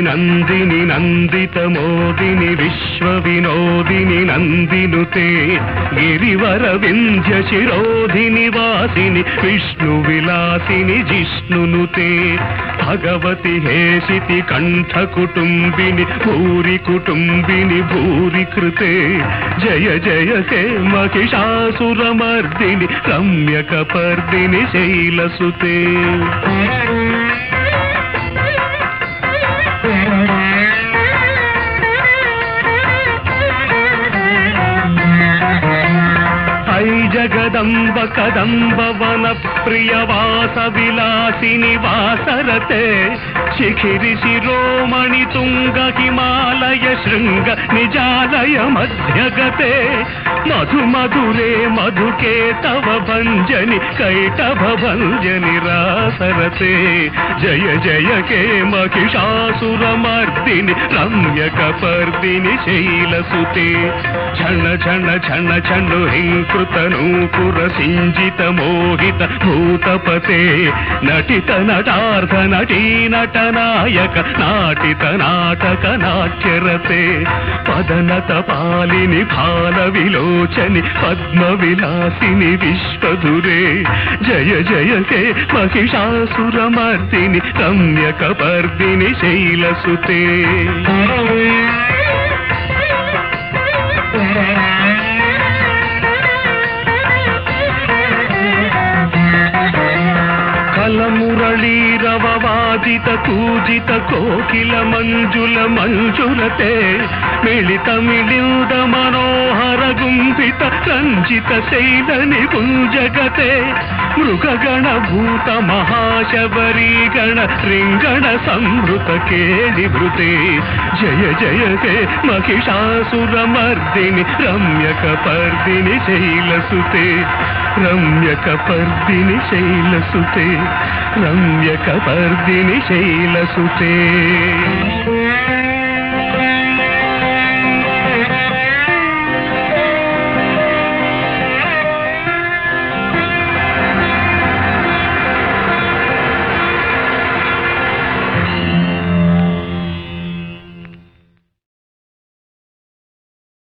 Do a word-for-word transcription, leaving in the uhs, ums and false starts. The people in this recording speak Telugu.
నందిని నందిత మోదిని విశ్వ వినోదిని నందినుతే గిరివర వింధ్య శిరోధిని వాసిని విష్ణు విలాసిని జిష్ణునుతే భగవతి హేషితి కంఠ కుటుంబిని భూరి కుటుంబిని భూరి కృతే జయ జయ హే మహిషాసురమర్దిని రమ్యకపర్దిని శైలసుతే జగదంబ కదంబ వన ప్రియవాస విలాసిని వాసరతే శిఖిరి శిరోమణి తుంగ హిమాలయ శృంగ నిజాలయ మధ్యగతే మధు మధురే మధుకే తవ భంజని కైటభ భంజని రాసరతే జయ జయ కే మహిషాసురమర్దిని రమ్యకపర్దిని శైలసుతే ఛణ ఛణ ఛణ ఛణు హింకృత నూపుర సింజిత మోహిత భూతపతే నటిత నటార్థ నటీ నటనాయక నాటిత నాటక నాట్యరతే పదనత పాలిని భాల విలోచని పద్మ విలాసిని విశ్వధురే జయ జయ హే మహిషాసురమర్దిని రమ్యకపర్దిని శైలసుతే కలమురళీరవవాదిత కూజిత కోకిల మంజుల మంజులతే మిళిత మిళింద మనోహర గుంభిత రంజిత శైలని గుంజగతే మృగగణ భూత మహాశబరీగణ రింగణ సంభృత కేళిభృతే జయ జయ హే మహిషాసురమర్దిని రమ్యకపర్దిని శైలసుతే రమ్యకపర్దిని శైలసుతే రమ్యకపర్దిని శైలసుతే